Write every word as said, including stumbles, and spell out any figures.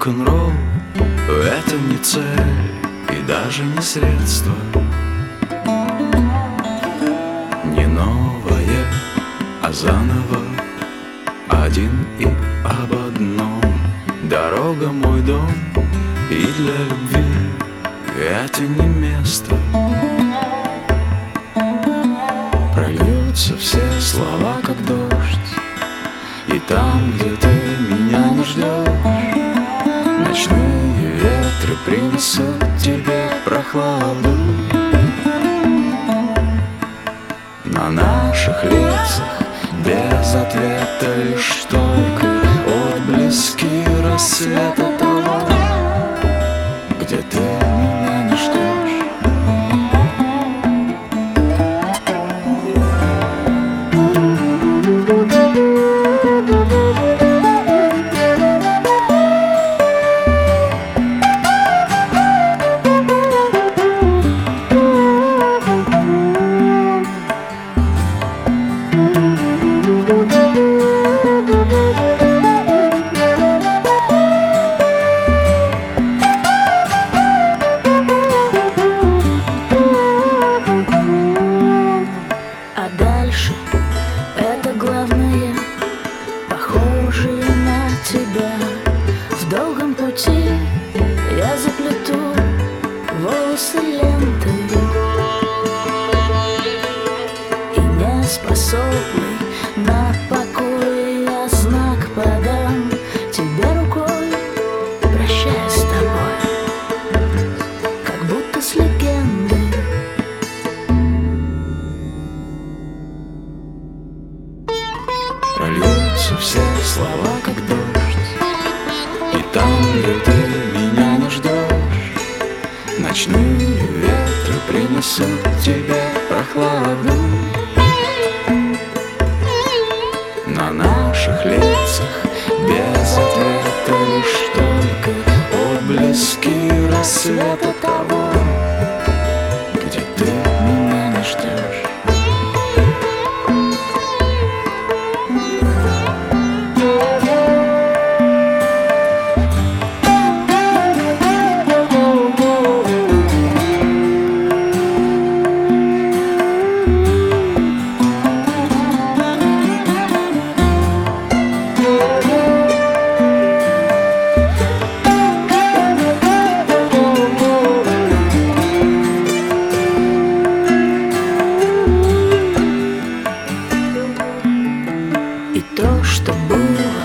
Рок-н-ролл — это не цель и даже не средство, не новое, а заново, один и об одном. Дорога — мой дом, и для любви это не место. Прольются все слова, как дождь, и там, где ты меня не ждешь, ночные ветры принесут тебе прохладу. На наших лицах без ответа лишь только отблески рассвета того, где ты меня не ждешь. А дальше это главное, похожие на тебя. В долгом пути я заплету волосы лентой, и не способный на покой я знак подам тебе рукой, прощаясь с тобой, как будто с легендой. Прольются все слова, как дождь, и там, где ты меня не ждешь, ночные ветры принесут тебе прохладу. На наших лицах без ответа лишь только отблески рассвета того, где ты меня не ждешь. И то, что было,